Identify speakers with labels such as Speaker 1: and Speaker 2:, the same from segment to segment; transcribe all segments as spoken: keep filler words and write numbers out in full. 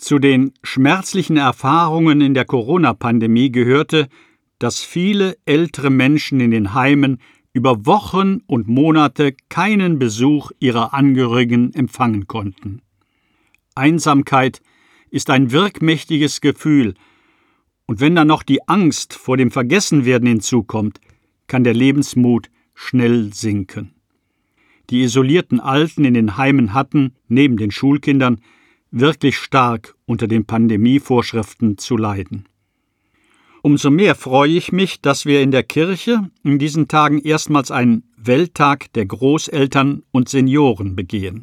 Speaker 1: Zu den schmerzlichen Erfahrungen in der Corona-Pandemie gehörte, dass viele ältere Menschen in den Heimen über Wochen und Monate keinen Besuch ihrer Angehörigen empfangen konnten. Einsamkeit ist ein wirkmächtiges Gefühl, und wenn dann noch die Angst vor dem Vergessenwerden hinzukommt, kann der Lebensmut schnell sinken. Die isolierten Alten in den Heimen hatten, neben den Schulkindern, wirklich stark unter den Pandemievorschriften zu leiden. Umso mehr freue ich mich, dass wir in der Kirche in diesen Tagen erstmals einen Welttag der Großeltern und Senioren begehen.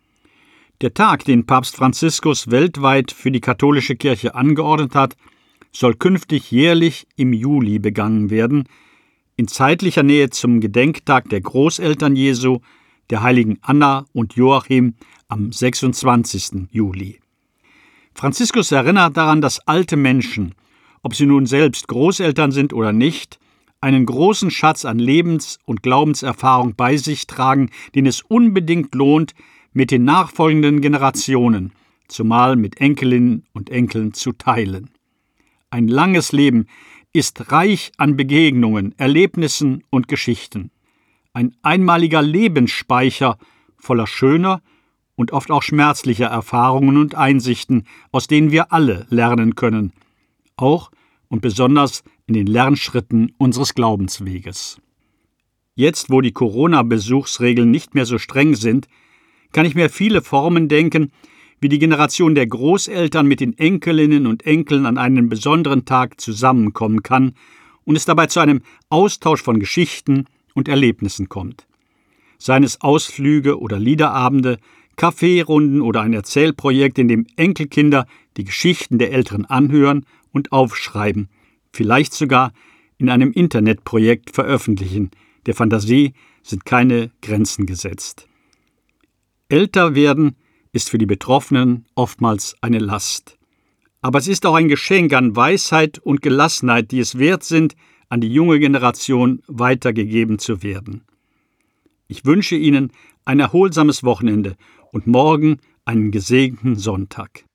Speaker 1: Der Tag, den Papst Franziskus weltweit für die katholische Kirche angeordnet hat, soll künftig jährlich im Juli begangen werden, in zeitlicher Nähe zum Gedenktag der Großeltern Jesu, der heiligen Anna und Joachim, am sechsundzwanzigsten Juli. Franziskus erinnert daran, dass alte Menschen, ob sie nun selbst Großeltern sind oder nicht, einen großen Schatz an Lebens- und Glaubenserfahrung bei sich tragen, den es unbedingt lohnt, mit den nachfolgenden Generationen, zumal mit Enkelinnen und Enkeln, zu teilen. Ein langes Leben ist reich an Begegnungen, Erlebnissen und Geschichten. Ein einmaliger Lebensspeicher voller schöner und oft auch schmerzlicher Erfahrungen und Einsichten, aus denen wir alle lernen können, auch und besonders in den Lernschritten unseres Glaubensweges. Jetzt, wo die Corona-Besuchsregeln nicht mehr so streng sind, kann ich mir viele Formen denken, wie die Generation der Großeltern mit den Enkelinnen und Enkeln an einem besonderen Tag zusammenkommen kann und es dabei zu einem Austausch von Geschichten und Erlebnissen kommt. Seien es Ausflüge oder Liederabende, Kaffeerunden oder ein Erzählprojekt, in dem Enkelkinder die Geschichten der Älteren anhören und aufschreiben, vielleicht sogar in einem Internetprojekt veröffentlichen. Der Fantasie sind keine Grenzen gesetzt. Älter werden ist für die Betroffenen oftmals eine Last. Aber es ist auch ein Geschenk an Weisheit und Gelassenheit, die es wert sind, an die junge Generation weitergegeben zu werden. Ich wünsche Ihnen ein erholsames Wochenende und morgen einen gesegneten Sonntag.